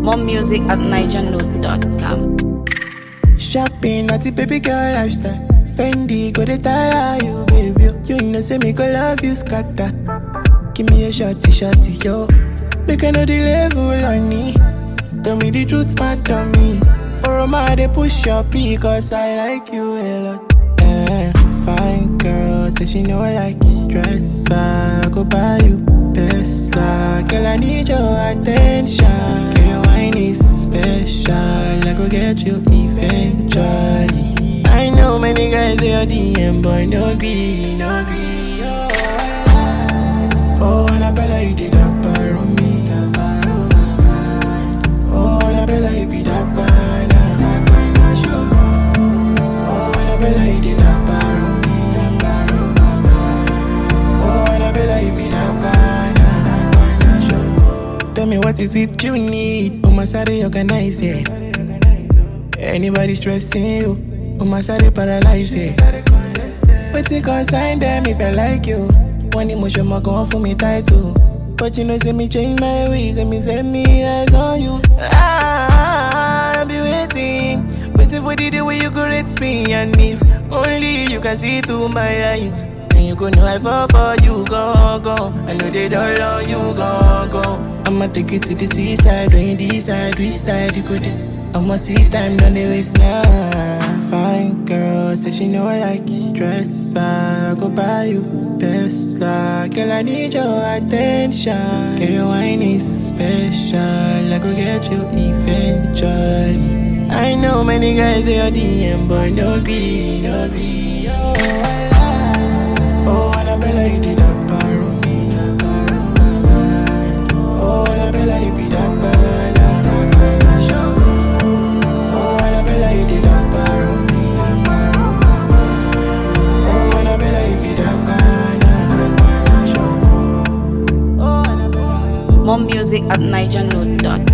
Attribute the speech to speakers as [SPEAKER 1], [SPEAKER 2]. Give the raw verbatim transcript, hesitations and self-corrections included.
[SPEAKER 1] More music at niger note dot com.
[SPEAKER 2] Shopping at the baby girl lifestyle. Fendi go dey tire you, baby. You know say me go love you scatter. Give me a shorty, shorty, yo. Make I know the level on me. Tell me the truth, matter me. Or am I they push your P cause I like you a lot. Eh, fine girl, say she know I like stress. I go buy you Tesla. Girl, I need your attention. Girl, your wine is special. I go get you eventually. I know many guys they are D M, but no agree, no agree. Oh, oh, Annabella, you did that part on me. Oh, Annabella, you be that bad. Oh, Annabella, you did that part on me. Oh, Annabella, you be that bad. Tell me what is it you need? Oh, my sorry, organize it. Anybody stressing you? Oh, my sorry, paralyze it. But you consign them if I like you. One emotion, my go on for me title. But you know, say me change my ways and me set me eyes on you. Ah, I'll be waiting, waiting for the day where you go rate me. And if only you can see through my eyes, then you go know I fall for you, go, go. I know they don't love you, go, go. I'ma take you to the seaside, when you decide which side you go there. I'ma see time, don't they waste now. Fine girl, say she know I like stress. I go buy you Tesla. Girl, I need your attention. Girl, your wine is special. I go get you eventually. I know many guys they are D M, but no agree, no agree. Oh, oh, Annabella, you did that part on me. Oh, Annabella, you be that bad.
[SPEAKER 1] More music at niger note dot com.